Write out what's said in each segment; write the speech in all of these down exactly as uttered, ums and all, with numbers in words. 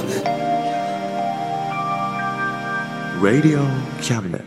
Cabinet. Radio Cabinet.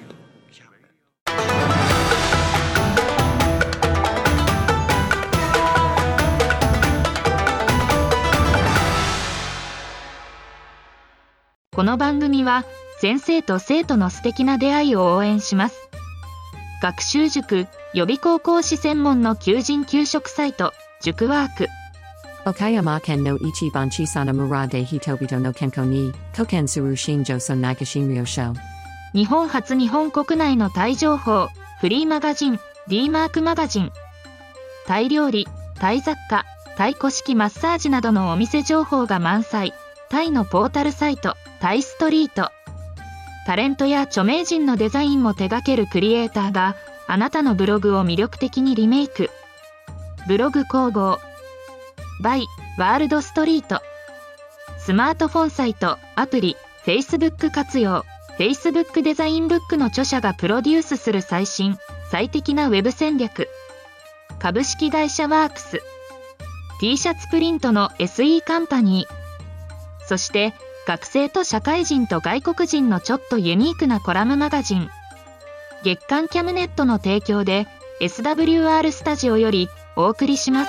この番組は先生と生徒の素敵な出会いを応援します。学習塾予備校講師専門の求人・求職サイト塾ワーク。 岡山県の一番小さな村で人々の健康に貢献する新庄村内診療所。 日本初日本国内のタイ情報フリーマガジン D マークマガジン。タイ料理、タイ雑貨、タイ古式マッサージなどのお店情報が満載。タイのポータルサイトタイストリート。タレントや著名人のデザインも手掛けるクリエイターがあなたのブログを魅力的にリメイク。ブログ工房 by ワールドストリート。スマートフォンサイトアプリ Facebook 活用。 Facebook デザインブックの著者がプロデュースする最新最適なウェブ戦略。株式会社ワークス。 T シャツプリントの エスイー カンパニー。そして学生と社会人と外国人のちょっとユニークなコラムマガジン月刊キャムネットの提供で エスダブリューアール スタジオよりお送りします。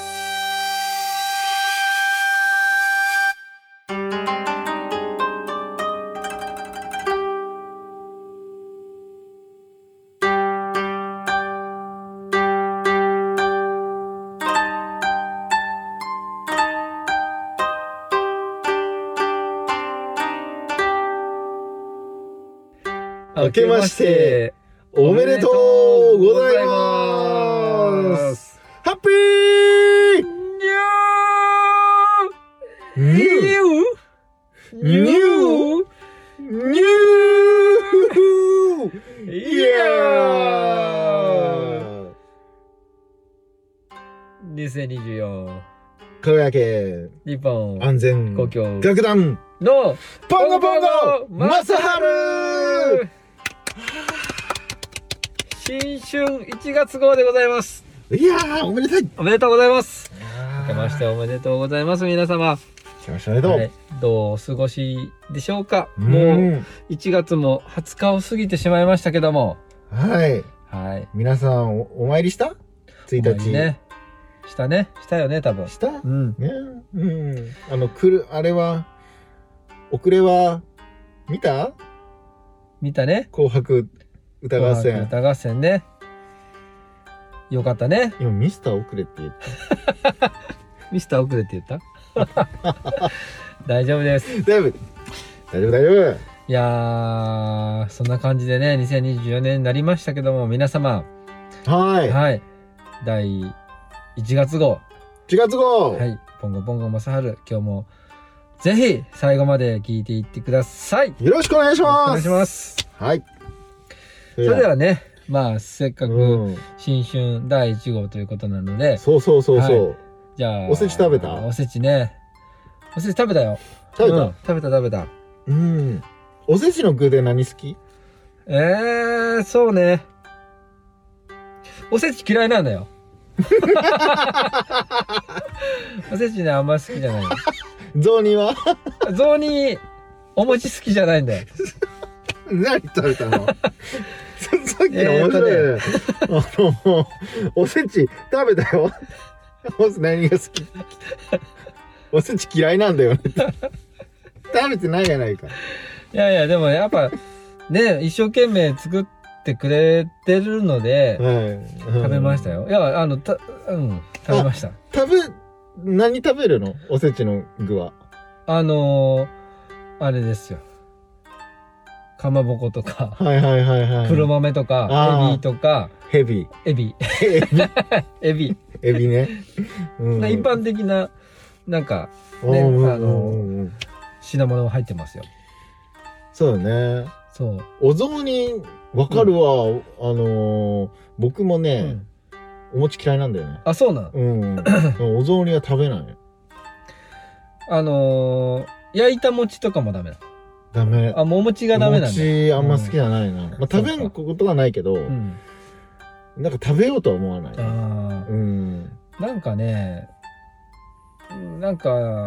明けましておめでとうございます。ハッピーニューニューニューニューイヤーにせんにじゅうよん輝け日本安全公共楽団のポンゴポンゴマサハル新春いちがつ号でございます。 いやーおめでたい。 おめでとうございます。明けましておめでとうございます皆様。 明けましておめでとう、はい、 どうお過ごしでしょうか。もういちがつもはつかを過ぎてしまいましたけども、 はいはい、 皆さん お, お参りしたついたちねしたねしたよね多分した、 うんね、うん、あの来るあれは遅れは見た見たね。 紅白歌合戦歌合戦ね、よかったね。 今ミスター遅れって言ったミスター遅れって言った大丈夫です。 大丈夫大丈夫大丈夫。 いやーそんな感じでねにせんにじゅうよねんになりましたけども、皆様はいはいだいいちがつ号いちがつ号はいポンゴポンゴマサハル、今日もぜひ最後まで聞いていってください。 よろしくお願いします。 お願いします。 はい。 それではね、まあせっかく新春だいいち号ということなので、うん、 そうそうそうそう、はい、 じゃあおせち食べた？ おせちね、おせち食べたよ。 食べた、うん、 食べた食べた。 うん。おせちの具で何好き？ えー、そうね。おせち嫌いなんだよ。おせちねあんま好きじゃない。 雑煮は？ 雑煮お餅好きじゃないんだよ。 何食べたの？さっきのお餅で、あのおせち食べたよ。何が好き？おせち嫌いなんだよね。食べてないやないか。 いやいやでもやっぱね一生懸命作ってくれてるので、はい、食べましたよ。いやあのたうん食べました。 食べ何食べるの？おせちの具は。 あのー、あれですよ。かまぼことか、 はいはいはいはい、 黒豆とかエビとか、 ヘビエビエビエビね、 うん、一般的ななんかね、あの品物入ってますよ。 そうだね。そう。お雑煮わかるわ、うん、あのー、僕もね、うん、お餅嫌いなんだよね。 あ、そうなん。 うん。お雑煮は食べない。 あのー、焼いた餅とかもダメだ。 ダメ。 あ、もうお餅がダメなんだ。 餅あんま好きじゃないな。うん、まあ、食べることはないけど、うん、なんか食べようとは思わない。 あ、うん。なんかね、なんか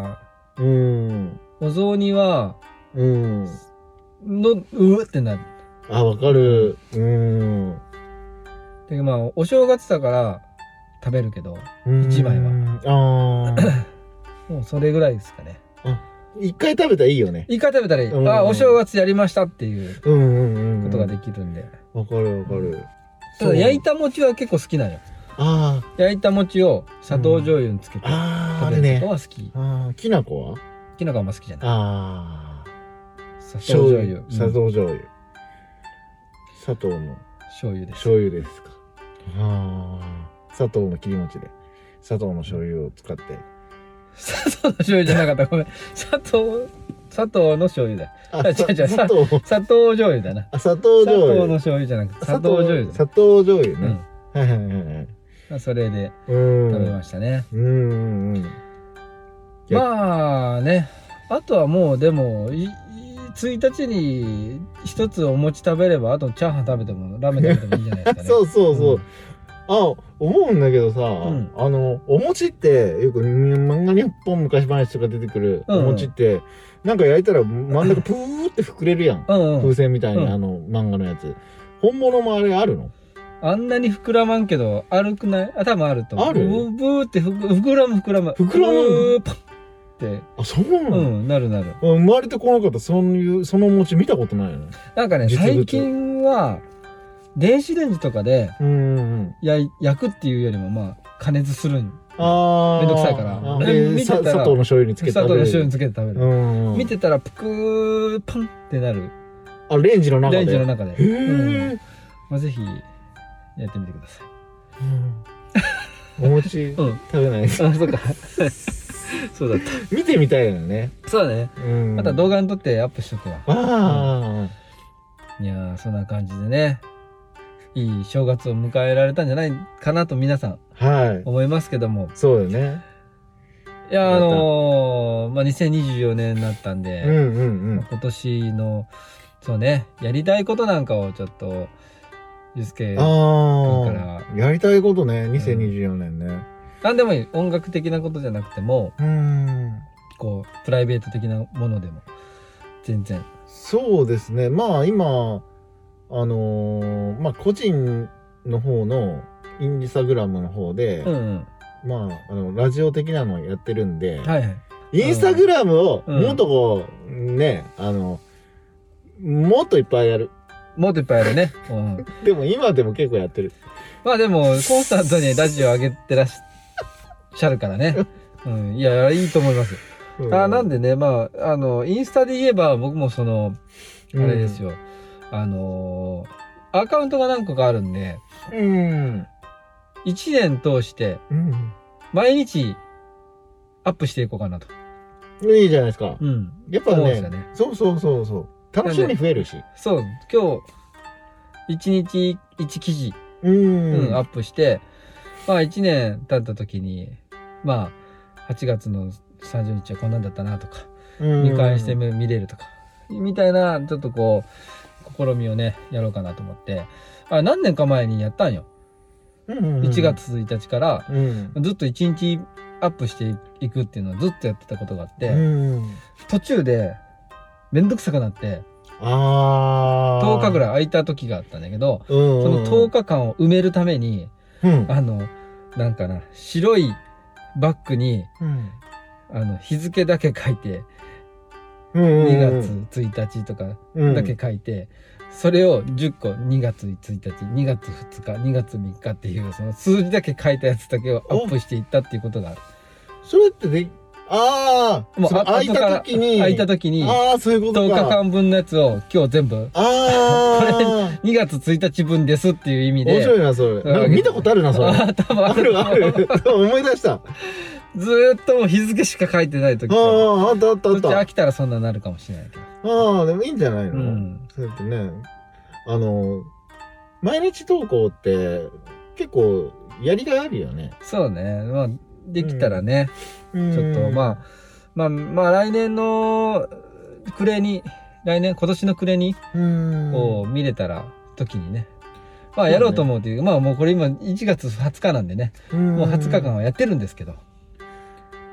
うんお雑煮はうんのうってなる。 あわかるうんでまあお正月だから食べるけど一枚はああもうそれぐらいですかね。 一回食べたらいいよね。 一回食べたらいい、 うん、 あお正月やりましたっていううんうんうんことができるんで。 わかるわかる。 ただ焼いた餅は結構好きなのよ。 あ焼いた餅を砂糖醤油につけてあ食べるのは好き。 ああきなこはきな粉あんま好きじゃない。 ああ砂糖醤油。 砂糖醤油、砂糖の醤油です。 醤油ですか。ああ砂糖の切り餅で砂糖の醤油を使って砂糖の醤油じゃなかったごめん。砂糖砂糖の醤油だ。 あ違う違う砂糖砂糖醤油だな。 あ砂糖砂醤油糖の醤油じゃなくて砂糖醤油だ。 砂糖醤油ね、 うん。 はいはいはいはいまあそれでうん食べましたね。 うんうんうんまあね、あとはもうでもいいついたちに一つお餅食べればあとチャーハン食べてもラーメン食べてもいいんじゃないですかね。 そうそうそう、 うんあ思うんだけどさ、 んあのお餅ってよく漫画日本昔話とか出てくるお餅って、なんか焼いたら真ん中プーって膨れるやん、 うんうん風船みたいに、 うんあの漫画のやつ本物もあれあるの？ あんなに膨らまんけど歩くない？あ多分あると思う。 あるブーブーってふく膨らむ膨らむ膨らむブーパンってあそうなの、 うんなるなる。 生まれてこなかったそういうそのお餅見たことないよね。 なんかね実物最近は電子レンジとかでうんうん焼い焼くっていうよりもまあ加熱するん。 ああめんどくさいからあでで見てたらさ砂糖の醤油につけて砂食べる糖の醤油につけて食べる。 うんうん見てたらぷくーパンってなるあレンジの中でレンジの中で。 へうんえ、 まあぜひやってみてください。 うんお餅うん。 食べないですあそうか。そうだっ見てみたいよね。 た。そうだね。 うんまた動画に撮ってアップしとくわ。 あいやーそんな感じでねいい正月を迎えられたんじゃないかなと皆さんあ、はい。 思いますけども、 そうよね。 いやーあのーまあにせんにじゅうよねんになったんで、 うんうんうん。 今年のそうねやりたいことなんかをちょっとゆうすけあ君からあ、やりたいことね、にせんにじゅうよねんね。 何でもいい音楽的なことじゃなくてもうん。 こうプライベート的なものでも全然。 そうですね。まあ今、あのーまあ個人の方のインスタグラムの方で、 うんうんまあ、あの、ラジオ的なのやってるんで、 はいはい。 インスタグラムをうんもっとこう、ね、あの、もっといっぱいやる。 もっといっぱいあるね。うん、 でも今でも結構やってる。 まあでもコンスタントにラジオ上げてらっしゃるからね。うん、いやいいと思います。あなんでねまああのインスタで言えば僕もそのあれですよ、あのーアカウントが何個かあるんでうん。 いちねん通してうん。 毎日アップしていこうかなと。 いいじゃないですか。 うん。 やっぱね思うんですよねそうそうそうそう。楽しみ増えるし。 そう今日いちにちいち記事、 ううんん。 アップしてまあいちねん経った時にまあはちがつのさんじゅうにちはこんなんだったなとか見返してみ見れるとかみたいなちょっとこう試みをねやろうかなと思ってあ何年か前にやったんよ。 うん、 いちがつついたちからうん。 ずっといちにちアップしていくっていうのをずっとやってたことがあって、 うん。 途中でめんどくさくなってああ。 とおかぐい。 らい空いた時があったんだけど、 うん。 そのとおかかんを埋めるためにうん。 あのなんかな白いバッグにうん。 あの日付だけ書いてうん。 にがつついたちとかだけ書いて、それをじゅっこにがつついたちにがつふつかにがつみっかっていうその数字だけ書いたやつだけをアップしていったっていうことがある。 それってで、ああ、 もうあその空い後からた時に、 空いた時にああ、そういうこと 10 か。 日間分のやつを今日全部ああ、 にがつついたち分ですっていう意味で面白いな、それ。なんか見たことあるな、それ。 あ多分あるある。思い出した。あずーっともう日付しか書いてない時あ、あったあったあそっち飽った。 きたらそんななるかもしれないけど。 ああ、でもいいんじゃないの、 うんそうやってね、あの、毎日投稿って結構やりがいあるよね。 そうね。まあできたらね、 ちちょっとまあまあまあ来年の暮れに来年今年の暮れにあ、うん。 こう見れたら時にね。まあやろうと思うという、まあもうこれ今いちがつはつかなんでね、 うん、 もうはつかかんはやってるんですけど。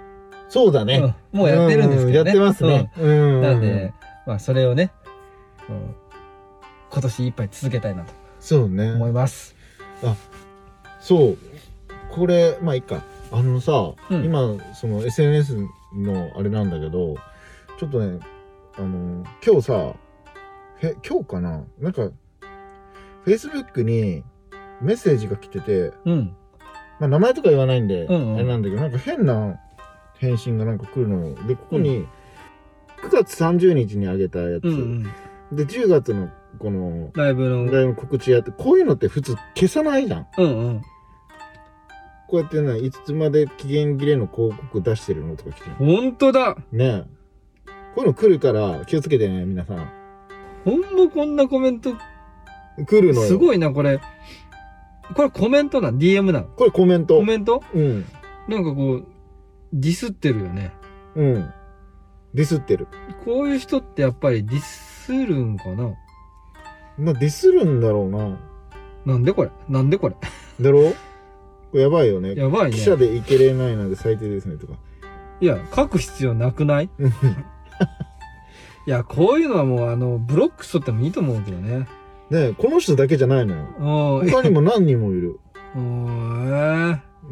そうだね、 うん、もうやってるんですけどね、 うん、やってますね、うん、 なんでまあそれをね、うん、今年いっぱい続けたいなとそうね思います。 あ、そうこれまあいいか、あのさ、うん、今その エスエヌエス のあれなんだけど、ちょっとねあの今日さへ今日かな、なんか Facebook にメッセージが来てて、うん、まあ名前とか言わないんで、うんうん、あれなんだけど、なんか変な返信がなんか来るので、ここにくがつさんじゅうにちにあげたやつ、うんうん、でじゅうがつのこのライブのライブの告知やって、こういうのって普通消さないじゃん。うんうん。こうやってね、いつまで期限切れの広告出してるのとか来てる。 ほんとだねえ。こういうの来るから気をつけてね、皆さん。 ほんまこんなコメント来るのよ。 すごいな、これ。これコメントなん？ ディーエム なん？ これコメント。 コメント？ うん。 なんかこう、ディスってるよね。 うん。ディスってる。 こういう人ってやっぱりディスるんかな？ まあディスるんだろうな。 なんでこれ？なんでこれ？ だろう？これやばいよね。 やばいね。 記者でいけれないので最低ですねとか。 いや、書く必要なくない？いや、こういうのはもうあの、ブロックしとってもいいと思うけどね。 ねえ、この人だけじゃないのよ。他にも何人もいる。 おー、えー、うん。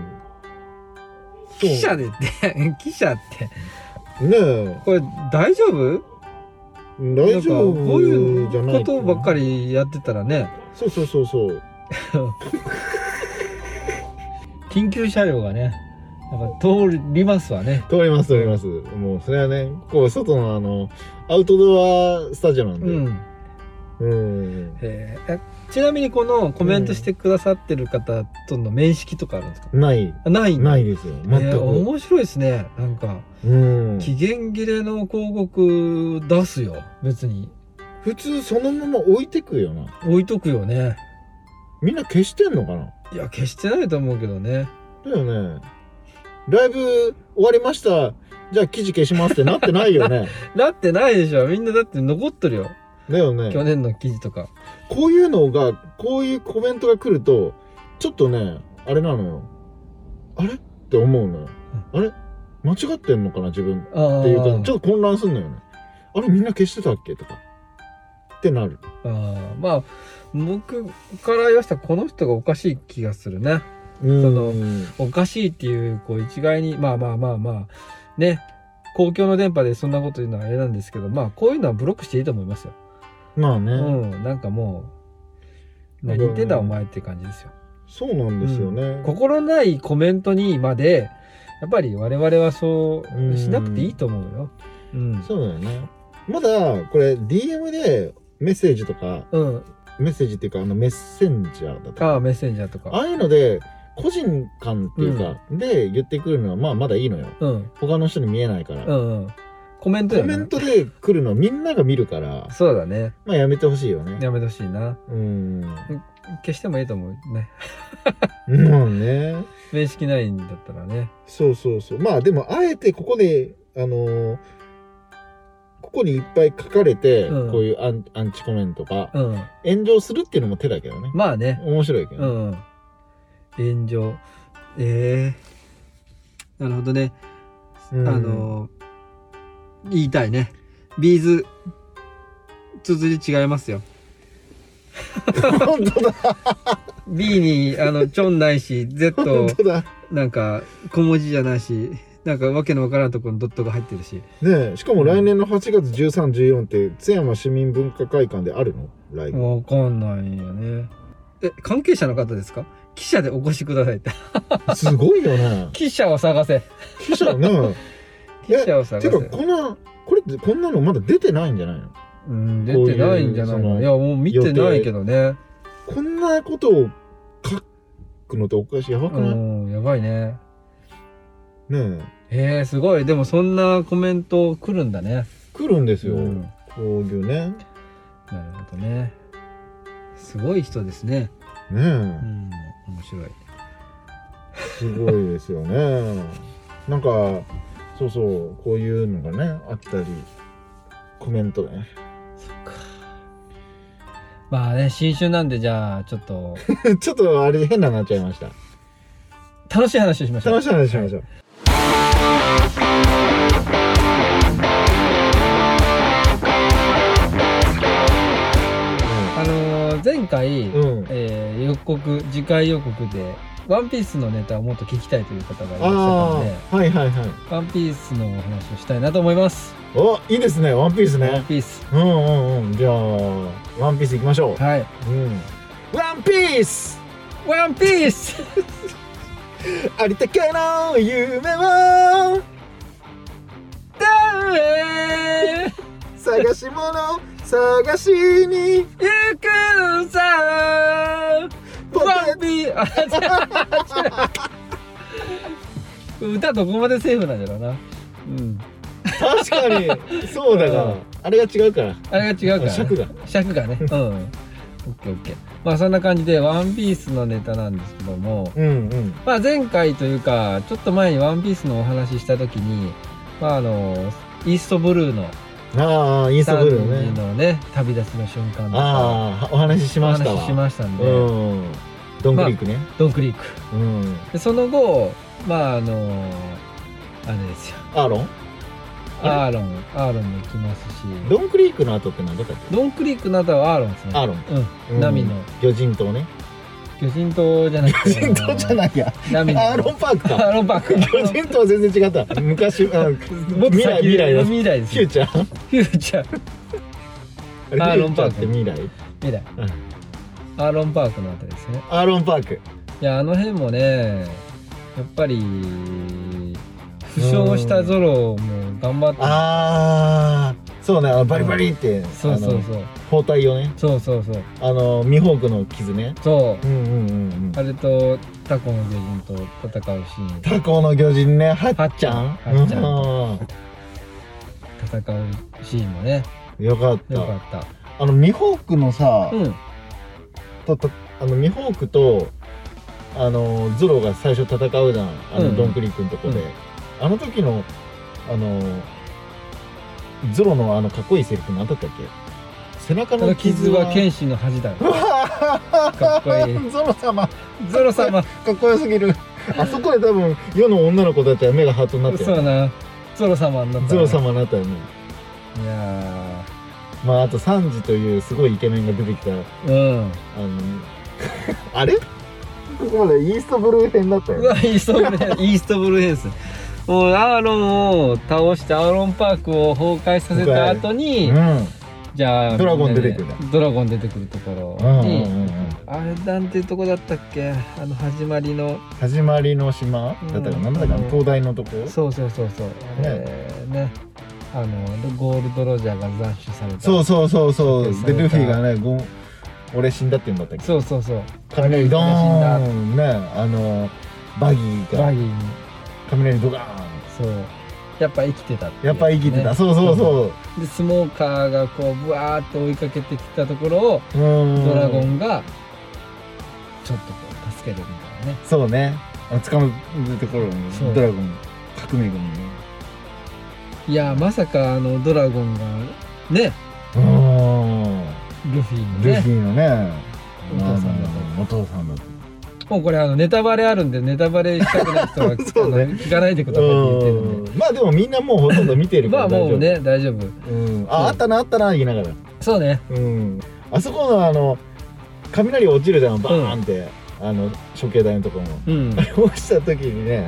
記者でって、記者って。 ねえ。 これ大丈夫？ 大丈夫こういうことばっかりやってたらね。 そうそうそうそう。 緊急車両がね、なんか通りますわね。 通ります通ります。もうそれはね、ここ外のあのアウトドアスタジオなんで。うん。うん、 えー、ちなみにこのコメントしてくださってる方との面識とかあるんですか？ ない。 ないないですよ。全く。えー、 面白いですね。なんか、うん、期限切れの広告出すよ。別に。 普通そのまま置いてくよな。 置いとくよね。 みんな消してんのかな？ いや、消してないと思うけどね。 だよね。ライブ終わりました。じゃあ記事消しますってなってないよね。 なってないでしょ。みんなだって残ってるよ。 だよね。 去年の記事とか。 こういうのが、こういうコメントが来ると、ちょっとね、あれなのよ。あれって思うのよ。うん、あれ間違ってんのかな自分っていうか、ちょっと混乱すんのよね。あれみんな消してたっけとか。ってなる。 ああ、まあ、僕から言わせたらこの人がおかしい気がするね。その、おかしいっていう、こう一概に、まあまあまあまあ、ね、公共の電波でそんなこと言うのはあれなんですけど、まあこういうのはブロックしていいと思いますよ。 まあね。 うん、なんかもう、何言ってんだお前って感じですよ。 そうなんですよね。うん、 心ないコメントにまで、やっぱり我々はそうしなくていいと思うよ。 うん。そうだよね。まだ、これ ディーエム でメッセージとか、うん、メッセージっていうか、あのメッセンジャーだとか。 ああ、メッセンジャーとか。 ああいうので、個人間っていうか、うん、で言ってくるのは、まあまだいいのよ。うん。他の人に見えないから。うん、うん。 コメントやコメントで来るのみんなが見るから。 そうだね。 まあやめてほしいよね。 やめてほしいな。うん。消してもいいと思うね。 もうね。 面識ないんだったらね。 そうそうそう。まあでも、あえてここで、あのー、ここにいっぱい書かれて、うん、こういうアン、アンチコメントが、うん、炎上するっていうのも手だけどね。 まあね。 面白いけどね。 うん。炎上。ええー。なるほどね。うん、あのー、言いたいね。ビーズ、綴り違いますよ。 本当だ。 B に、あの、ちょんないし、Z、なんか、小文字じゃないし、なんかわけのわからんところにドットが入ってるし。 ねえ、しかも来年のはちがつじゅうさん、じゅうよんって津山市民文化会館であるの？ライブ。 わかんないよね。え、関係者の方ですか？記者でお越しくださいって。 すごいよね。 記者を探せ。 記者ね。 記者を探せ。 てか、こんな、これってこんなのまだ出てないんじゃないの？ うん、出てないんじゃないの？いや、もう見てないけどね。 こんなことを書くのっておかしい。やばくない？うん、 やばいね。 ねえ。 へえ、すごい。でもそんなコメント来るんだね。 来るんですよ。うん、こういうね。 なるほどね。すごい人ですね。 ねえ。うん、 面白い。 すごいですよね。なんか、そうそう、こういうのがね、あったり、コメントね。 そっか。まあね、新春なんで、じゃあ、ちょっと。 ちょっとあれ変なになっちゃいました。 楽しい話をしましょう。 楽しい話しましょう。はい。 あのー、前回、 うんえー予告次回予告でワンピースのネタをもっと聞きたいという方がいらっしゃったので、 ああはいはいはい。 ワンピースのお話をしたいなと思います。 おいいですねワンピースワンね。 ピース。 うんうんうんじゃあワンピース行きましょう。 はい。 うん。ワンピースワンピースありたけの夢を誰探し物探しに行くさワンピーあ違う歌どこまでセーフなんだろうな。うん確かにそうだな、 うんあれが違うからあれが違うから、ね、 尺が尺がねうんオッケーオッケー。まあそんな感じでワンピースのネタなんですけども、 うんうんまあ前回というかちょっと前にワンピースのお話しした時にまああのイーストブルーのああイーストブルーサンジねのね旅立ちの瞬間とかああお話ししましたわお話ししましたんで、 うんドンクリークね、 ドンクリークうんでその後まああのあれですよアーロンアーロンアーロンも行きますしドンクリークの後って何だったっけ。 ドンクリークの後はアーロンですね。 アーロンうん、ナミの魚人島ね。 魚人島じゃなくて魚人島じゃないやナミのアーロンパークかアーロンパーク魚人島は全然違った昔あもっと未来先未来だ未来ですフューチャーフューチャーあれアーロンパークフュチャって未来未来うんアーロンパークのあたりですね。 アーロンパークいやあの辺もねやっぱり負傷したゾロも頑張ってああそうねあのバリバリってそうそうそうあの包帯をねそうそうそうあのミホークの傷ねそううんうんうんうんあれとタコの魚人と戦うシーンタコの魚人ねはっちゃんはっちゃんうん戦うシーンもねよかったよかったあのミホークのさ、 うんととあのミホークとあのゾロが最初戦うじゃんあの、 うんドンクリークのとこで、 うんあの時のあのゾロのあのかっこいいセリフ何だったっけ。背中このの傷は傷は剣士の恥だよかっこいいゾロ様ゾロ様かっこよすぎるあそこで多分世の女の子たちは目がハートになってそうなゾロ様になったゾロ様になったよね。 いやまああとサンジというすごいイケメンが出てきたあのーうんあれここまでイーストブルー編だったようわイーストブルーイーストブルーヘンスもうアーロンを倒してアーロンパークを崩壊させた後に、 うんじゃあドラゴン出てくるんだドラゴン出てくるところうんうんに、 うんうんあれなんていうとこだったっけあの始まりの始まりの島だったかうんな、なんだかな、灯台のとこ。 そうそうそうそうねねあのゴールドロジャーが斬首されたそうそうそうそう。で処刑されたルフィがね、ご俺死んだって言うんだったっけ。 そうそうそう雷ド死んだーンね、あのバギーがバギーに雷ドガーン。 そうやっぱ生きてたっていうね、 やっぱ生きてた。そうそうそう。 でスモーカーがこうブワーって追いかけてきたところをうん。 ドラゴンがちょっとこう助けるみたいなね。 そうね。あの掴むところにそうドラゴン革命軍にね。 いやまさかあのドラゴンがねうん。 ルフィのルフィねのね、 お父さんだとお父さんだと。 もうこれあのネタバレあるんでネタバレしたくない人はそうねあの聞かないでくださいって言ってるんでうんまあでもみんなもうほとんど見てるかまら大丈夫。 あもうね大丈夫うん、あ、あったなあったな言いながら、 そうねうん、あそこのあの雷落ちるじゃんバーンって、あの処刑台のところもうん落ちた時にね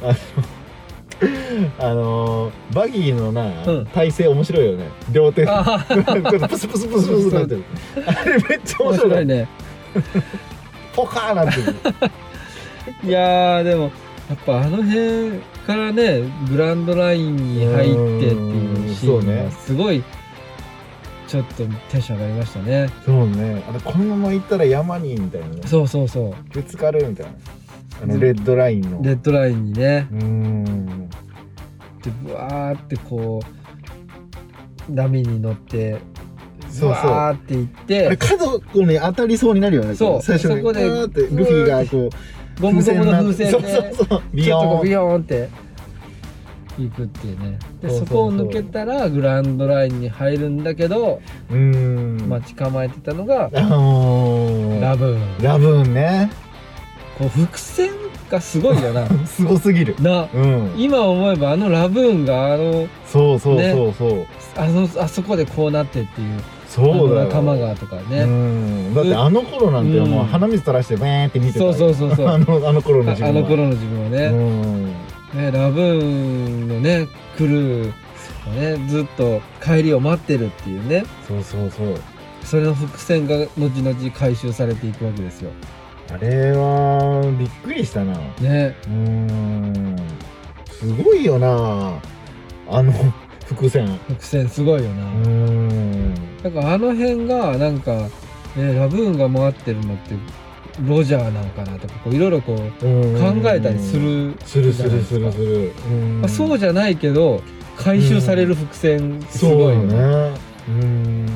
あのあのバギーのな、 うん体勢面白いよね両手あこうプスプスプスプスなってるあれめっちゃ面面白い白いねポカーなってるいやーでもやっぱあの辺からねグランドラインに入ってっていうシーンうんそうねがすごいちょっとテンション上がりましたね。 そうねあれこのまま行ったら山にみたいなねそうそうそうぶつかるみたいなあのレッドラインのレッドラインにねうーんでブワーってこう波に乗ってそうそうブワーっていっあれて角こに当たりそうになるよねそう最初にそこでパーってルフィがこうゴムゴムの風船そうでそうそうビヨーンちょっとこうビヨーンって行くっていうねでそうそうそうそこを抜けたらグランドラインに入るんだけどうーん待ち構えてたのがあのーラブーンラブーンねこう伏線がすごいよなすごすぎる。 な、 うん。 今思えばあのラブーンがあのそうそうそうそう。 あのあそこでこうなってっていうそうだよ。 仲間がとかね、 うん。だってあの頃なんてもう鼻水垂らしてバーンって見てた。 そうそうそうそうあのあの頃の自分は。 あの頃の自分はね、 うん。 ねラブーンのねクルーがねずっと帰りを待ってるっていうね、 そうそうそう。 それの伏線が後々回収されていくわけですよ。 あれはびっくりしたな。 ね。 うーん。すごいよな。あの伏線。 伏線すごいよな。 うーん。 だからあの辺がなんか、ね、ラブーンが回ってるのってロジャーなんかなとかこういろいろこう考えたりするするするするする。 まあ、そうじゃないけど回収される伏線ってすごいよね。 そうよね。うん。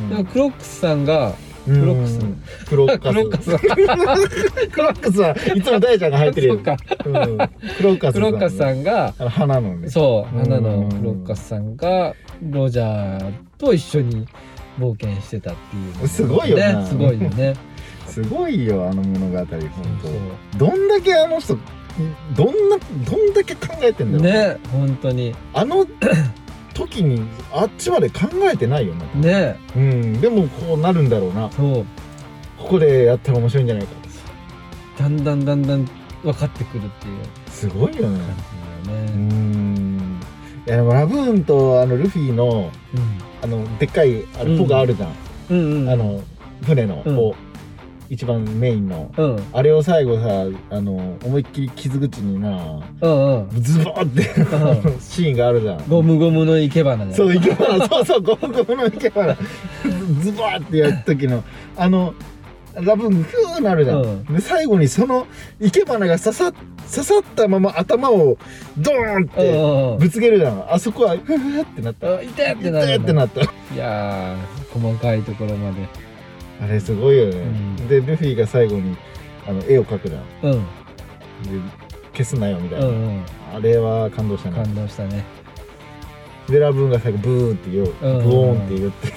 でもクロックスさんがクロックスクロッカス。 クロッカスクロッカスはいつも大ちゃんが入ってるやつ。 そうか。 うんクロッカス。 クロッカスさんがあの花のね。 そう花のクロうんッカスさんがロジャーと一緒に冒険してたっていうのがすごいよなねすごいよね。 すごいよあの物語本そう当。どんだけあの人どんなどんだけ考えてんだろう。 ね本当にあの時にあっちまで考えてないよね。 ねうんでもこうなるんだろうな。 そうここでやったら面白いんじゃないか。 だんだんだんだん分かってくるっていうすごいよね。 感じだようね。 ん。いやでもラブーンとあのルフィのあのでっかいあれポがあるじゃん。 うんうんうんあの船のうんポ、一番メインの。 うんあれを最後さあの思いっきり傷口になうんうんズボーってうシーンがあるじゃん。 ゴムゴムの生け花でそう、生け花、そうそう、ゴムゴムの生け花。ズバーってやった時の、あの、ラブーン、ふーなるじゃん。 うんで、最後にその生け花が刺さ、刺さったまま頭をドーンうんってうんうんぶつけるじゃん。あそこは、ふーってなった。 あ痛いってな痛いるってなった。 いやー細かいところまであれすごいよね。 うんで、ルフィが最後に、あの、絵を描くじゃん。で、 うん消すなよ、みたいな。 うんうんあれは感動したね。 感動したね。 で、ラブーンが最後、ブーって言う、ブうんオーンって言って。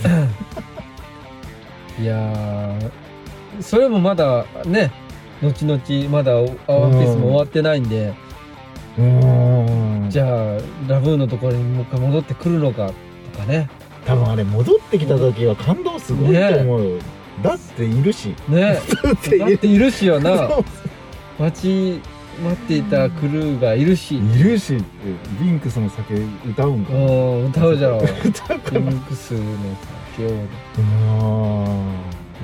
いやーそれもまだね後々まだワンピースも終わってないんで、 うーん。 じゃあラブーンのところにもう一回戻ってくるのかとかね多分あれ戻ってきた時は感動すごいと思うよ、だっているしねだってだっているしよなそう待ち待っていたクルーがいるし、 いるしってビンクスの酒歌うんかな、 うん歌うじゃろ歌うかピなンクスの酒をうん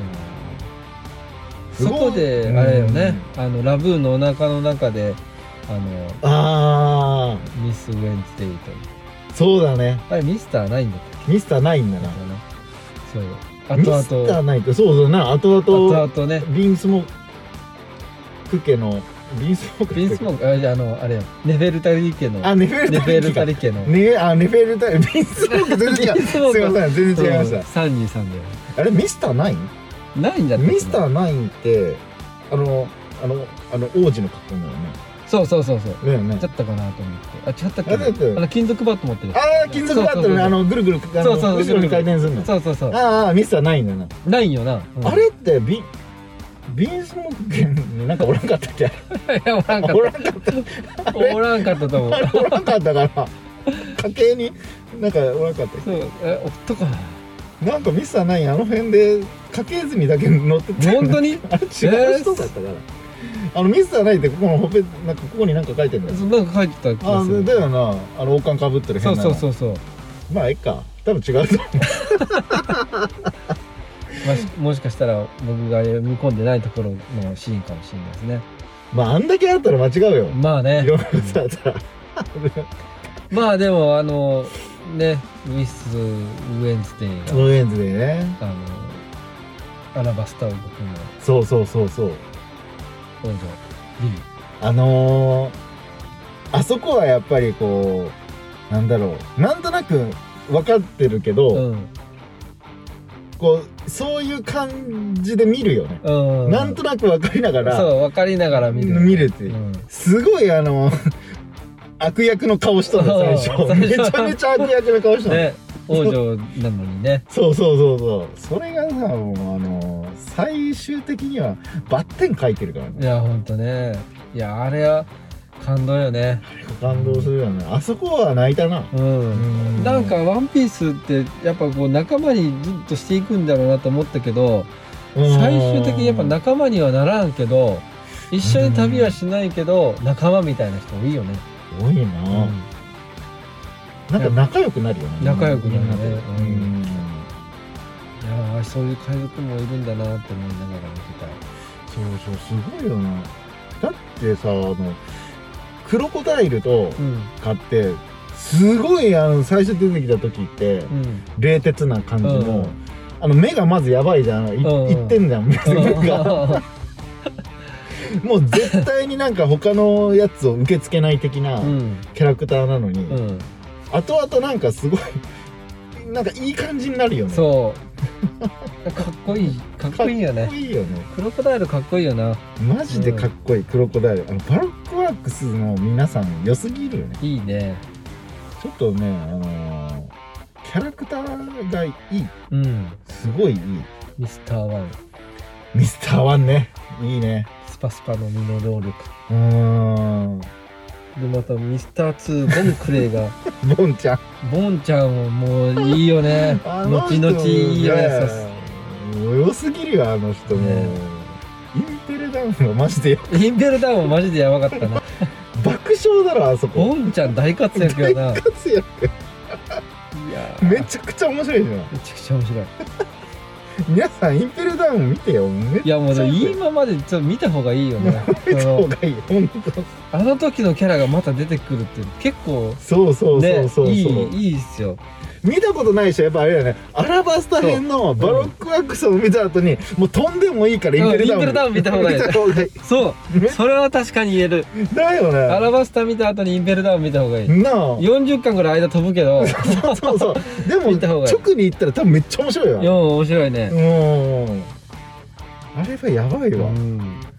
すそごいこであれよね、あのラブーンのお腹の中であのあミス・ウェンズデイとあそうだねあれミスターないんだったっミスターないんだなけかなそうミスタ後々 ーないってそうそうな後々 後々ねビンスモク家のビンスモクビンスモークあれあのあれよネフェルタリ家のあネフェルタネフェルタリリ家のねあネフェルタリビンスモーク全然違うビンスモークすいません全然違いましたさんにさんだよあれミスターないないんだったっけなミスターナインってあのあのあの王子の格好だよねそうそうそうそうだよねだったかなと思ってあ違ったっけなあだってあの金属バット持ってるああ金属バットのねあのぐるぐるあのそうそうそう後ろに回転するのそうそうそうああミスターナインだなないんよな、うんあれってビビンスモーク家になんかおらんかったっけいやおらんかっおらんかったたおらんかったと思うあれおらんかったから家計になんかおらんかったっそうえ夫かなけなんかミスターナインあの辺で家系図にだけ乗ってて本当にあれ違う人だったから、あのミスターナインってここのほっぺなんかここになんか書いてるんだよそなんか書いてた気あがするだよなあの王冠かぶってるそう変なのそうそうそうまあえっか多分違うと思まあしもしかしたら僕が読み込んでないところのシーンかもしれないですねうまああんだけあったら間違うよまあねいろんなことあったらまあでもあのねミス・ウェンズデイがローエンズでねあのアラバスタ王国のそうそうそうそう王女リあのー、あそこはやっぱりこうなんだろうなんとなく分かってるけど、 ーうんこうそういう感じで見るよね、 うんなんとなく分かりながらそう分かりながら見る見るっていう、 うんすごいあの悪役の顔しとる最そう初めちゃめちゃ悪役の顔しとる、 ね王女なのにねそうそうそうそうそれがさもうあの最終的にはバッテン書いてるからねいやほんとねいやあれは感動よね。 感動するよね。あそこは泣いたな。 うん、 うんなんかワンピースってやっぱこう仲間にずっとしていくんだろうなと思ったけど、最終的にやっぱ仲間にはならんけど、一緒に旅はしないけど仲間みたいな人多いよね。 多いな、 うん、 なんか仲良くなるよね。 仲良くなるね。 うん、 いやそういう海賊もいるんだなって思いながら見てた。 そうそう、すごいよな。だってさ、あのクロコダイルと買って、うん、すごいあの最初出てきた時って、うん、冷徹な感じの、うん、あの目がまずやばいじゃん。い、うん、言ってんじゃん目がもう絶対になんか他のやつを受け付けない的なキャラクターなのに、うん、後々なんかすごいなんかいい感じになるよね。そうかっこいい、かっこいいよね。かっこいいよね。クロコダイルかっこいいよな。マジでかっこいい、うん、クロコダイル。あのバロックワークスの皆さん良すぎるよね。いいね。ちょっとね、あのー、キャラクターがいい。うん。すごいいい。ミスターワン。ミスターワンね。いいね。スパスパの身の能力。うーん。でまたミスターツーボンクレイがボンちゃんボンちゃんももういいよね。後々いいよね。もう良すぎるよあの人も、ね、インペルダウンはマジでインペルダウンはマジでやばかったな爆笑だろあそこ。ボンちゃん大活躍よな。大活躍いやめちゃくちゃ面白いじゃん。めちゃくちゃ面白い皆さんインペルダウン見てよ。いやもう今までちょっと見た方がいいよね見た方がいい。本当あの時のキャラがまた出てくるって結構そうそうそうそう、ね、いいいいっすよ。見たことない人はやっぱあれだよね。アラバスタ編のバロックワックスを見た後に、うん、もう飛んでもいいからインペルダウン、うん、インペルダウン見た方がいいそうそれは確かに言えるだよね。アラバスタ見た後にインペルダウン見た方がいいなあ。よんじゅっかんぐらい間飛ぶけどそうそうそうでも直に行ったら多分めっちゃ面白いよ。いや面白いね。うんあれはやばいわ、うん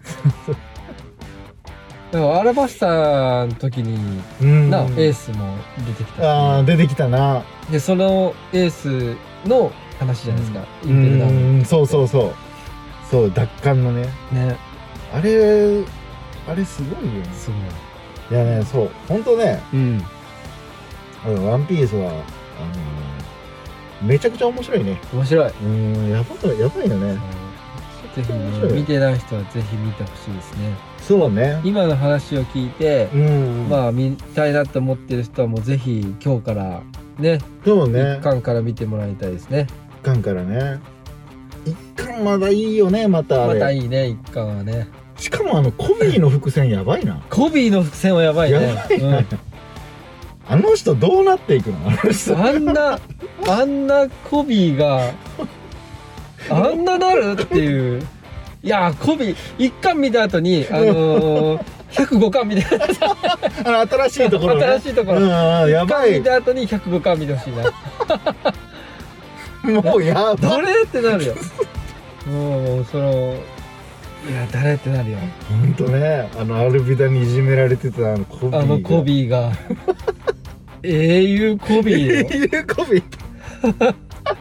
でもアラバスタの時に、うん、なエースも出てきた。ああ出てきたな。でそのエースの話じゃないですか、うん、インペルダウン。うんそうそうそうそう奪還のねねあれあれすごいよね。すごい。いやねそう本当ね、うん、あのワンピースはあのー、めちゃくちゃ面白いね。面白い。うんやばいやばいよね。うんぜひ、ね、見てない人はぜひ見てほしいですね。そうね。今の話を聞いて、うん、まあ見たいなと思ってる人はもうぜひ今日からね、そうね。一巻から見てもらいたいですね。一巻からね。一巻まだいいよねまたあれ。またいいね一巻はね。しかもあのコビーの伏線やばいな。コビーの伏線はやばいね。やばいね。うん、あの人どうなっていくの？あの人。あんなあんなコビーが。あんななるっていう。いやコビ一巻見た後にあのー、ひゃくごかん見てあの新しいところ、ね、新しいところ、うん、やばい。一巻見た後にひゃくごかん見てほしいなもうやばい誰ってなるよもうそのいや誰ってなるよほんとね。あのアルビダにいじめられてたあのコビーがあのコビーが英雄コビーよ英雄コビー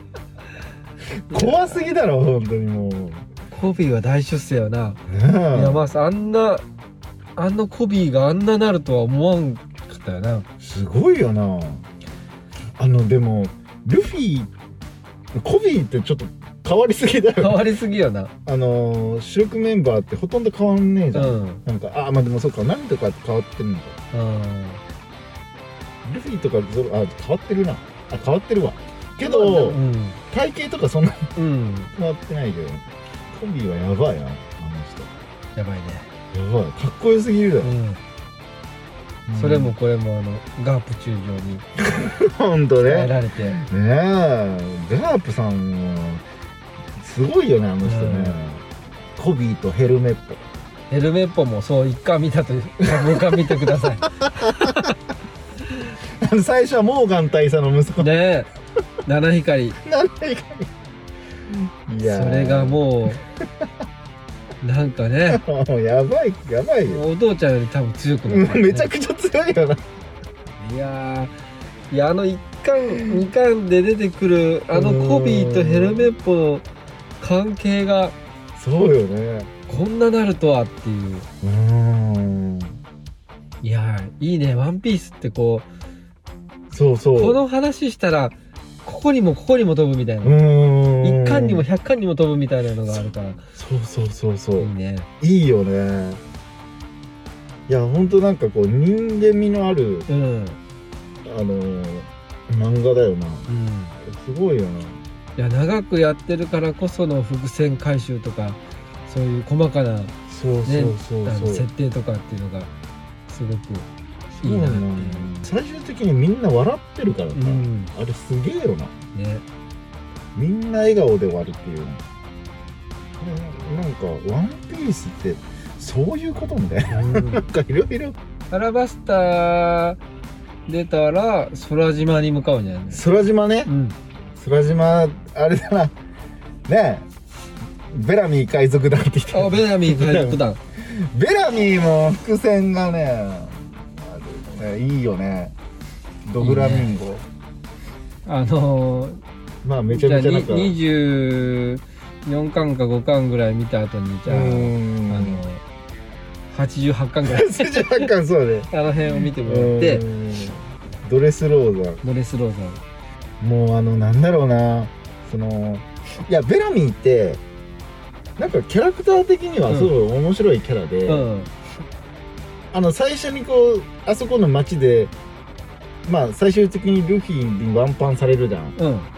怖すぎだろ本当にもう。コビーは大出世よな。ね、いやまああんなあのコビーがあんななるとは思わんかったよな。すごいよな。あのでもルフィコビーってちょっと変わりすぎだよ、ね、変わりすぎよな。あの主力メンバーってほとんど変わんねえじゃん、うん、なんかあまあでもそうか何とかって変わってるんだ。ルフィとかあ変わってるな。あ変わってるわけど、うん、体型とかそんなに、うん、変わってないけどコビーはやばいなあの人。やばいね。やばいかっこよすぎるだよ、うんうん、それもこれもあのガープ中将にほんとね鍛えられてねえガープさんもすごいよねあの人ね、うん、コビーとヘルメッポヘルメッポもそう一巻見たというもう一巻見てくださいあの最初はモーガン大佐の息子ねえ七光七光いやそれがもうなんかねもうやばいやばいよ。お父ちゃんより多分強くなった、ね、めちゃくちゃ強いよな。いやいやあのいっかんにかんで出てくるあのコビーとヘルメッポの関係がそうよねこんななるとはっていう。うーんいやーいいね、ワンピースってこうそうそうこの話したらここにもここにも飛ぶみたいな、 うーんいっかんにもひゃっかんにも飛ぶみたいなのがあるからそうそうそうそういいね。 いいよね。いやほんとなんかこう人間味のあるうんあのー、漫画だよな。 うんすごいよな。 いや長くやってるからこその伏線回収とかそういう細かな、ね、 そうそうそうあのそう。 設定とかっていうのがすごくそうなのよ。最終的にみんな笑ってるからさ、 うんあれすげえよな。 ね。 みんな笑顔で終わるっていう。なんかワンピースってそういうことみたいな。 うんなんかいろいろ。 アラバスタ出たら空島に向かうんじゃないの？ 空島ねう。ん。 空島あれだな。ねえ。ベラミー海賊団って言ってあ、ベナミー海賊団。 ベラミーも伏線がね、あれねいいよね。ドフラミンゴ。 あのー、 まあめちゃめちゃなんか。 にじゅうよんかんかごかんぐらい見た後にじゃあ、 うあーんのはちじゅうはちかんぐらいスジャカンそうね。 あの辺を見てもらってうーんドレスローザ。 ドレスローザもうあのなんだろうな、そのいやベラミーってなんかキャラクター的にはすごい面白いキャラで、 うんあの最初にこうあそこの街でまあ最終的にルフィにワンパンされるじゃん。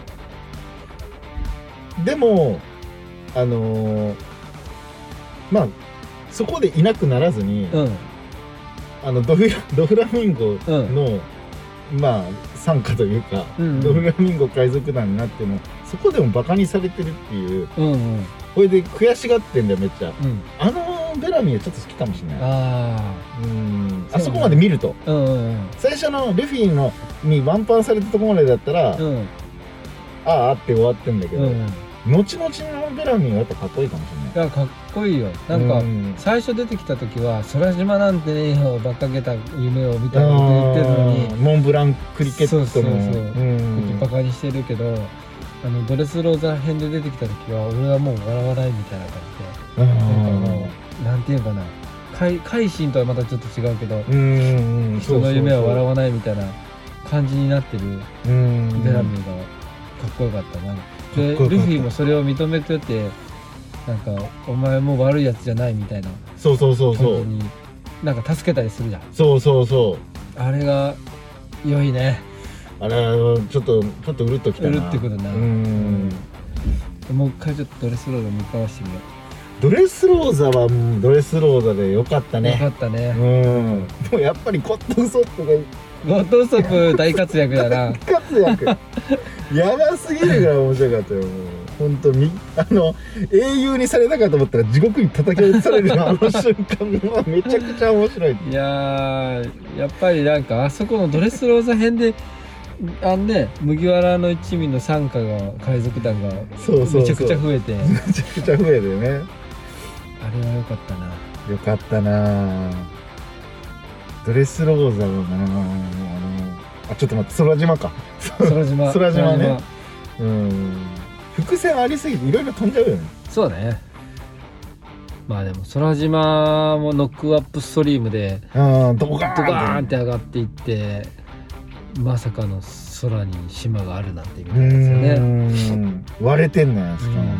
うんでもあのーまあそこでいなくならずに、 うんあのドフラドフラミンゴうんの、まあ傘下というか、 うんうんドフラミンゴ海賊団になってもそこでもバカにされてるっていう、 うんうんこれで悔しがってんだよめっちゃ。 うんあのベラミーはちょっと好きかもしれない。 あうんそうねあそこまで見るとあうんうん最初のルフィのにワンパンされたところまでだったら、 うんうんああって終わってんだけど、 うん後々のベラミーはやっぱかっこいいかもしれない。 いやかっこいいよ。なんか、 うん最初出てきた時は空島なんてねえよばっかげた夢をみたいなこと言ってるのにあーモンブランクリケットのそうそうそううんバカにしてるけど、あのドレスローザ編で出てきた時は俺はもう笑わないみたいな感じで、なんかもうなんていうかな、改改心とはまたちょっと違うけど、 うん人の夢は笑わわないみたいな感じになってるうんベラミーがかっこよかったな。でかっこよかったルフィもそれを認めてて、なんかお前もう悪いやつじゃないみたいなそうそうそうそう感じになんか助けたりするじゃん。 そうそうそうあれが良いね。 あれはちょっとちょっとうるっときたな。 うるってくるなうんもう一回ちょっとドレスローザ向かわしてみよドレスローザはうんドレスローザでよかったう。 ね。 よかったうね。 んでもやっぱりコットンソップがゴッドウソップ大活躍だな。 活躍やばすぎるぐらい面白かったよ。もう本当にあの英雄にされたかと思ったら地獄に叩き落とされるあの瞬間はめちゃくちゃ面白い。 いやーやっぱりなんかあそこのドレスローザ編であのね麦わらの一味の傘下が海賊団がそうそうそうめちゃくちゃ増えて、 めちゃくちゃ増えるよね。 あれは良かったな。 よかったなぁドレスローザはなあのあちょっと待って空島か空島空島ねうん伏線ありすぎていろいろ飛んじゃうよね。 そうね。まあでも空島もノックアップストリームでうんドカドカーンっーンってて上がっていってまさかの空に島があるなんてみたういなですよね。 ーん割れてんのよしかもね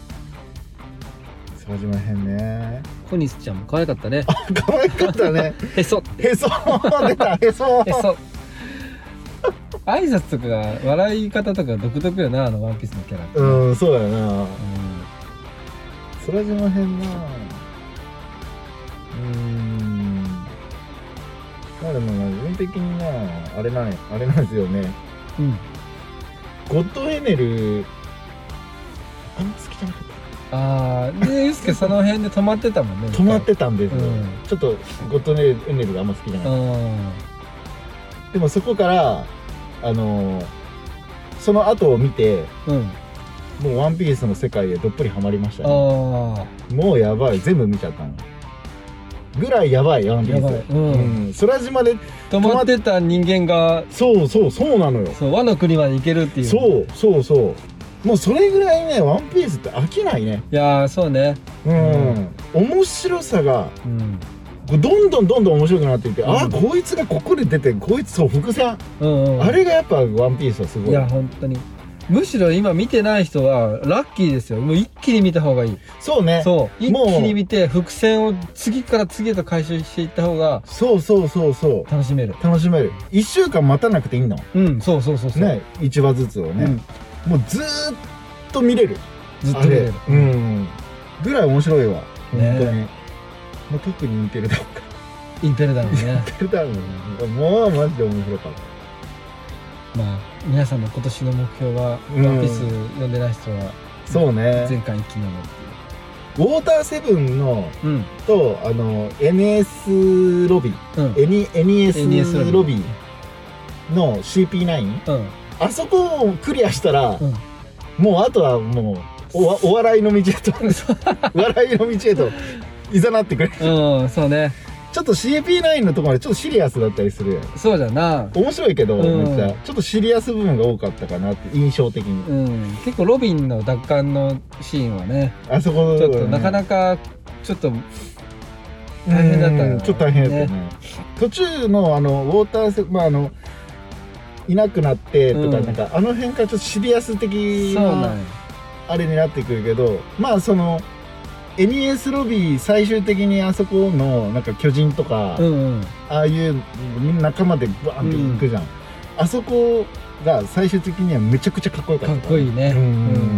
うん空島編ねコニスちゃんも可愛かったね。 可愛かったねへそへそ出たへそへそ挨拶とかが笑い方とか独特よな、あのワンピースのキャラって、うんうんそうだよな空島編なうーんまあでもな自分的になあれなんあれなんですよねうんゴッドエネルあんま好きじゃなかっあーでユースケその辺で止まってたもんね。 た止まってたんですよ、 うんちょっとゴッドエネルがあんま好きじゃうない、 んでもそこからあのーその後を見てうんもうワンピースの世界へどっぷりハマりましたあね。 あもうやばい全部見ちゃったのぐらいやばいワンピースやばいうんうん、空島で止まってた人間がそうそうそうなのよそう和の国まで行けるっていう。 そうそうそうもうそれぐらいねワンピースって飽きないねいやーそうね。 うん、 うん面白さがうんゴこうどんどんどんどん面白くなっていって、 うん、 あこいつがここで出てこいつそう伏線、 うんうん、 あれがやっぱワンピースはすごい。 いや本当にむしろ今見てない人はラッキーですよ。もう一気に見た方がいい。 そうね。 そう一気に見て伏線を次から次へと回収していった方がそうそうそうそう楽しめる楽しめる。いっしゅうかん待たなくていいの。 うんそうそうそうそうねいちわずつをね、うん、もうずーっと見れる。 ずっと見れるうんぐらい面白いわ本ね当に。もう特にインペルダウンかインペルダウンねインペルダウンもうマジで面白かった。 まあ皆さんの今年の目標は、 うん、 ワンピース読んでない人はそうね全巻一気に読むっていう。 ウォーターセブンの、 うん、 とあの エヌエス ロビー、うん、エニ エヌエス ロビーの シーピーナイン、うん、あそこをクリアしたら、うん、もうあとはもう お, お笑いの道へと笑いの道へといざなってくれる。うんそうね。ちょっと シーピーナイン のところまでちょっとシリアスだったりするやん。そうじゃな。面白いけど、うん、めっちゃちょっとシリアス部分が多かったかなって印象的に、うん、結構ロビンの奪還のシーンはねあそこ、ね、ちょっとなかなかちょっと大変だったね。ちょっと大変だったね。途中のあのウォーターセまああのいなくなってとか、うん、なんかあの辺からちょっとシリアス的なあれになってくるけど、まあそのエヌエス ロビー最終的にあそこのなんか巨人とか、うんうん、ああいうみんな仲間でバーンって行くじゃん、うん、あそこが最終的にはめちゃくちゃかっこよかった。かっこいいね、うんうん、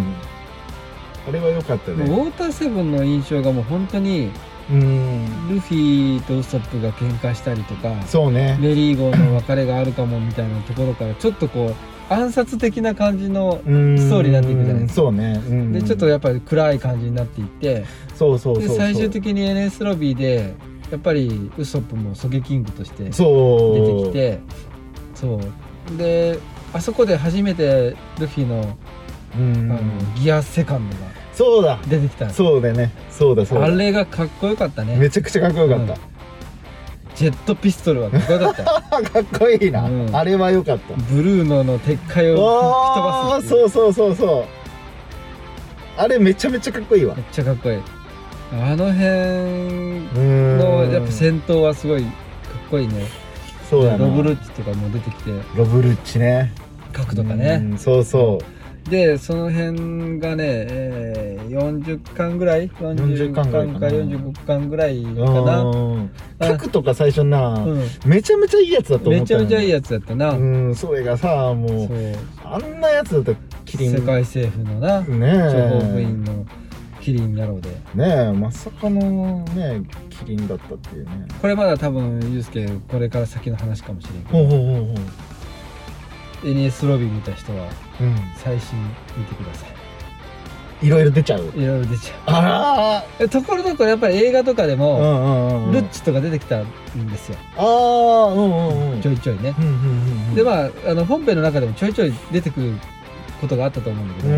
あれは良かったね。ウォーターセブンの印象がもう本当にうんルフィとウソップが喧嘩したりとか、そうね、メリーゴーの別れがあるかもみたいなところからちょっとこう暗殺的な感じのストーリーになっていくじゃないですか。そうね、うん、でちょっとやっぱり暗い感じになっていって、そうそうそうそう、で最終的に エヌエス ロビーでやっぱりウソップもソゲキングとして出てきて、そうであそこで初めてルフィの、うん、あのギアセカンドがそうだ出てきた。そうだね、そうだそうだ、あれがかっこよかったね。めちゃくちゃかっこよかった、うん、ジェットピストルはかっこよかったかっこいいな、うん、あれは良かった。ブルーノの鉄塊を吹き飛ばす。そうそうそうそう、あれめちゃめちゃかっこいいわ。めっちゃかっこいい。あの辺のやっぱ戦闘はすごいかっこいいね。そうだね、ロブルッチとかも出てきて、ロブルッチね、核とかね、そうそうでその辺がね、えー、よんじゅっかんぐらいよんじゅっかんかよんじゅうごかんぐらいかな。核とか最初な、うん、めちゃめちゃいいやつだと思った、ね、めちゃめちゃいいやつだったな。うんそれがさもうあんなやつだったキリン世界政府のな、ね、諜報部員のキリン野郎でねえ、まさかのねキリンだったっていうね。これまだ多分ユースケこれから先の話かもしれんけど、ほうほうほうほう、エヌエス ロビー見た人は最新見てください。いろいろ出ちゃう。いろいろ出ちゃう。あら、ところどころやっぱり映画とかでも、うんうんうん、ルッチとか出てきたんですよ。ああ、うんうんうん、ちょいちょいね。うんうんうんうん、でまああの本編の中でもちょいちょい出てくることがあったと思うんだけど、うん、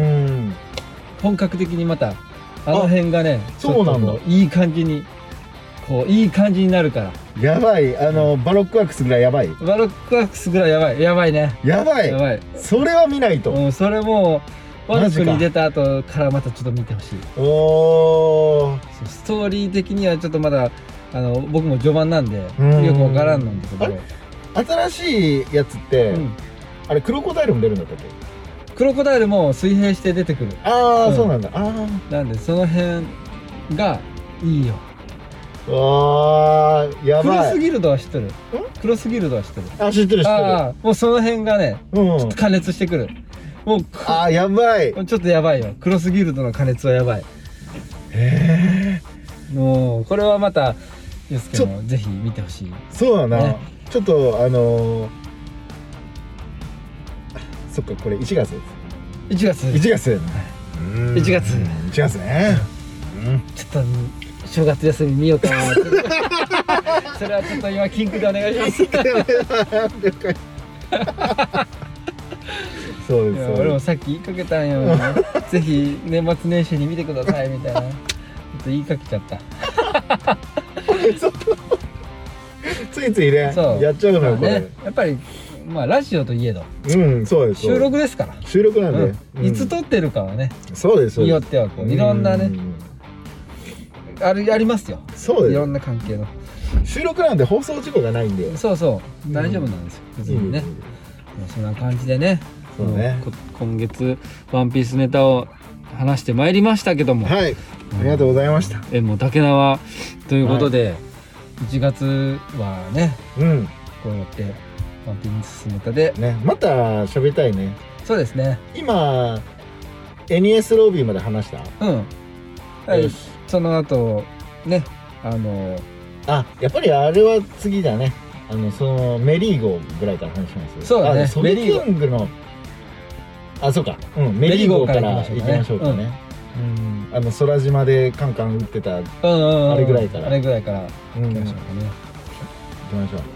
本格的にまたあの辺がね、そうなんだ、いい感じにこういい感じになるから。やばい、あのバロックワークスぐらいやばい。バロックワークスぐらいやばい、やばいね。やばい、やばい。それは見ないと。うん、それもワノ国出た後からまたちょっと見てほしい。おお。ストーリー的にはちょっとまだあの僕も序盤なんでよくわからんなんだけど。新しいやつって、うん、あれクロコダイルも出るんだったっけ？クロコダイルも水平して出てくる。ああ、うん、そうなんだ。ああ。なんでその辺がいいよ。わあ、やばい。クロスギルドは知ってる？クロスギルドは知ってる？あ、知ってる知ってる。ああ、もうその辺がね、うん、ちょっと加熱してくる。もうああ、やばい。ちょっとやばいよ。クロスギルドの加熱はやばい。へえ。もうこれはまたユースケもぜひ見てほしい。そうだな。ね、ちょっとあのー、そっか、これいちがつです。いちがつ。いちがつ。いちがつ。いちがつね。うん。ちょっと正月休み見ようかな。それはちょっと今キンクでお願いします。そうです。俺もさっき言いかけたんよ。ぜひ年末年始に見てくださいみたいな。ちょっと言いかけちゃった。ついついね、やっちゃうのよこれ。やっぱりまあラジオといえど、うんそうです。収録ですから。収録なんで、いつ撮ってるかはね。そうです。によってはこういろんなね。あれありますよ。そうです。いろんな関係の。 収録なんで放送事故がないんで。 そうそう大丈夫なんですよ、別にね、まあそんな感じでね、 そうね、 こ今月ワンピースネタを話してまいりましたけども、 はい、ありがとうございました。 縁も竹縄ということで、はい、いちがつはね、うん、こうやってワンピースネタでね、また喋りたいね。 そうですね。 今 エヌイーエス ロビーまで話した？ うん。はい。その後ね、あのあ、やっぱりあれは次だね。あのそのメリーゴぐらいから話します。 そうだね。 ソニキングのあ、そうか。うん、メリーゴから行きましょうかね。うん、あの空島でカンカン打ってたあれぐらいから。 あれぐらいから行きましょうかね。行きましょ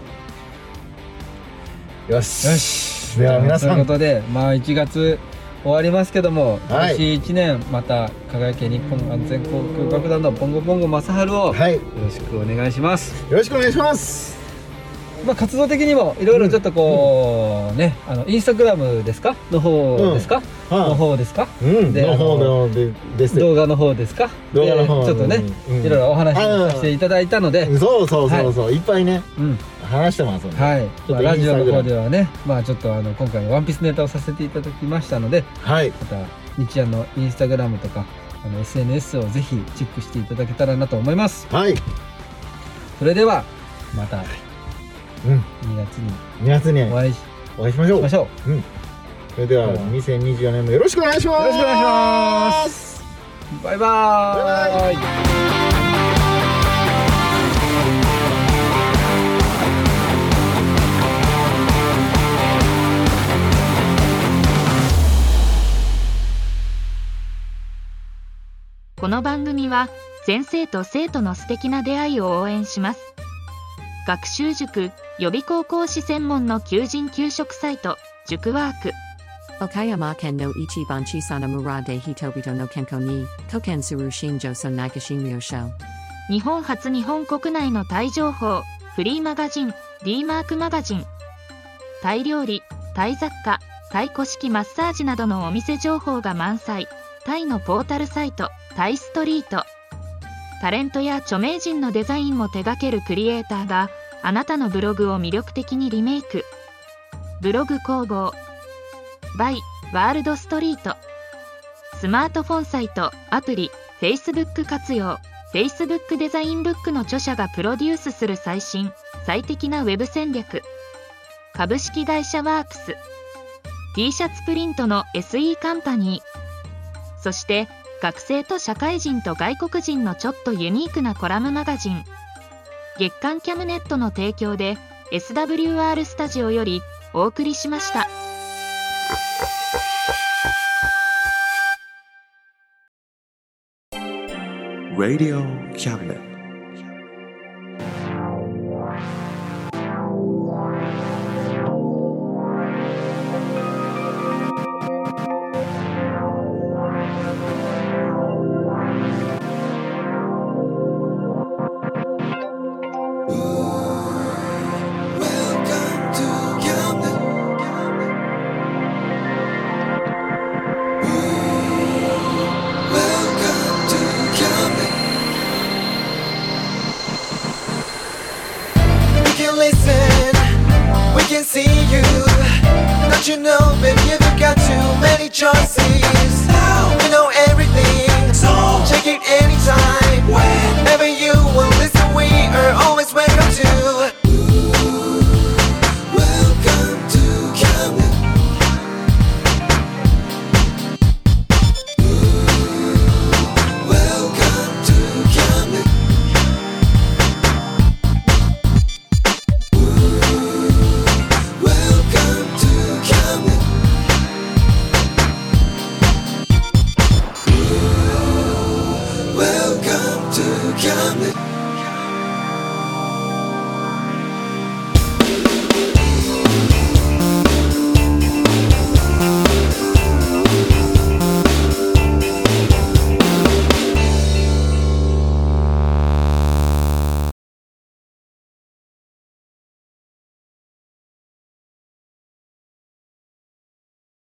う。よし。 よし。 では皆さん。 ということで、まあいちがつ終わりますけども、今年いちねんまた輝け日本安全航空楽団のポンゴポンゴ正治をよろしくお願いします。 よろしくお願いします。 まあ活動的にもいろいろちょっとこうね、あのインスタグラムですかの方ですか、の方ですか、 での方のです動画の方ですか、 動画の方ちょっとねいろいろお話しさせていただいたので、 そうそうそうそういっぱいね話してますので、 はい、まあラジオの方ではね、まあちょっとあの今回ワンピースネタをさせていただきましたので、はい、また日夜のインスタグラムとかあの エスエヌエス をぜひチェックしていただけたらなと思います。はい。それではまたにがつににがつにお会いしお会いしましょう。 ましょう。 うん。それではにせんにじゅうよねんもよろしくお願いします。 よろしくお願いします。バイバーイ。バイバイ。 この番組は先生と生徒の素敵な出会いを応援します。学習塾予備校講師専門の求人・給食サイト塾ワーク。 岡山県の一番小さな村で人々の健康に貢献する新庄村内科診療所。 日本初日本国内のタイ情報フリーマガジン D マークマガジン。タイ料理、タイ雑貨、タイ古式マッサージなどのお店情報が満載。タイのポータルサイトタイストリート。タレントや著名人のデザインも手掛けるクリエイターがあなたのブログを魅力的にリメイク。ブログ工房 by ワールドストリート。スマートフォンサイトアプリ Facebook 活用 Facebook デザインブックの著者がプロデュースする最新最適なウェブ戦略。株式会社ワークス T シャツプリントの エスイー カンパニー。そして学生と社会人と外国人のちょっとユニークなコラムマガジン月刊キャムネットの提供で エスダブリューアール スタジオよりお送りしました。 Radio Cabinet. You know, baby, you've got too many choices. We know everything, so check it anytime. Whenever you will listen, we are always welcome to. Welcome to Camden. Welcome to Camden. Welcome to Camden. Welcome to Camden.